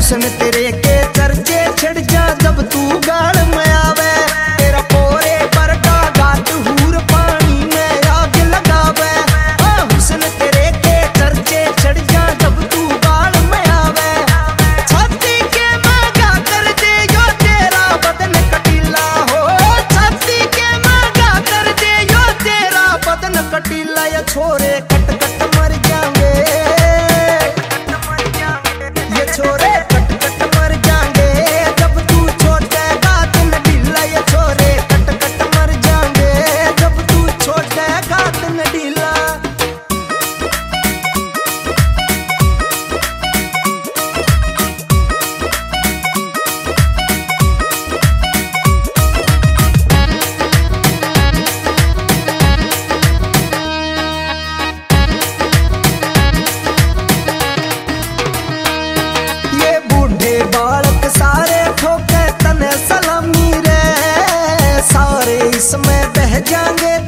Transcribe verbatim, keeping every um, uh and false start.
हुस्न तेरे के चर्चे छिड़ जा जब तू गाल में आवे। तेरा पोरे पर का घाट हूर पानी में आग लगावे। हुस्न तेरे के चर्चे छिड़ जा जब तू गाल में आवे। छाती के मांगा कर दे यो तेरा बदन कटीला हो। छाती के मांगा कर दे यो तेरा बदन कटीला। ये छोरे कट कट मर जाएंगे, ये छोरे कट कट मर जाएंगे जब तू छोड़ेगा दिन ढीला। ये छोरे कट कट मर जाएंगे जब तू छोड़ेगा दिन ढीला। बालक सारे ठोके तने सलामी रे, सारे इसमें बह जाएंगे